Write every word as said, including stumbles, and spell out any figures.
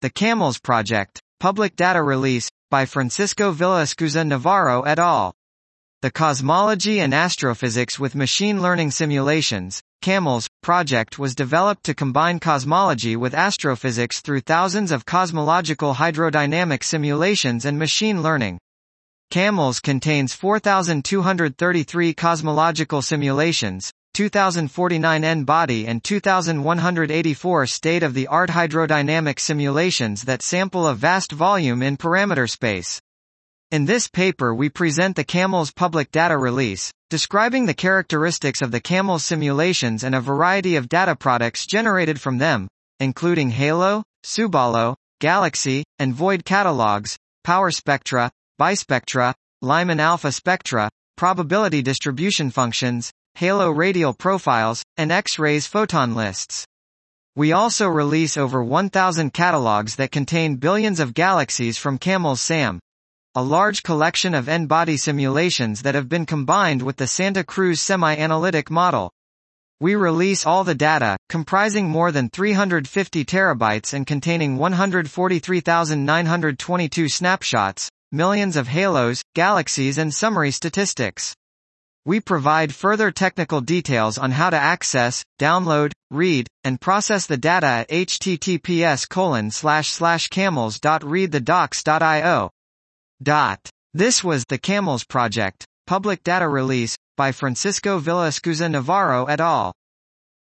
The CAMELS Project, Public Data Release, by Francisco Villaescusa Navarro et al. The Cosmology and Astrophysics with Machine Learning Simulations, CAMELS, project was developed to combine cosmology with astrophysics through thousands of cosmological hydrodynamic simulations and machine learning. CAMELS contains four thousand two hundred thirty-three cosmological simulations, two thousand forty-nine N-body and two thousand one hundred eighty-four state-of-the-art hydrodynamic simulations that sample a vast volume in parameter space. In this paper we present the CAMELS public data release, describing the characteristics of the CAMELS simulations and a variety of data products generated from them, including halo, subhalo, galaxy, and void catalogs, power spectra, bispectra, Lyman alpha spectra, probability distribution functions, halo radial profiles, and X-rays photon lists. We also release over one thousand catalogs that contain billions of galaxies from CAMELS SAM, a large collection of N-body simulations that have been combined with the Santa Cruz semi-analytic model. We release all the data, comprising more than three hundred fifty terabytes and containing one hundred forty-three thousand nine hundred twenty-two snapshots, millions of halos, galaxies and summary statistics. We provide further technical details on how to access, download, read, and process the data at https colon slash slash camels dot read the docs dot io. Dot. This was the CAMELS Project, Public Data Release, by Francisco Villaescusa Navarro et al.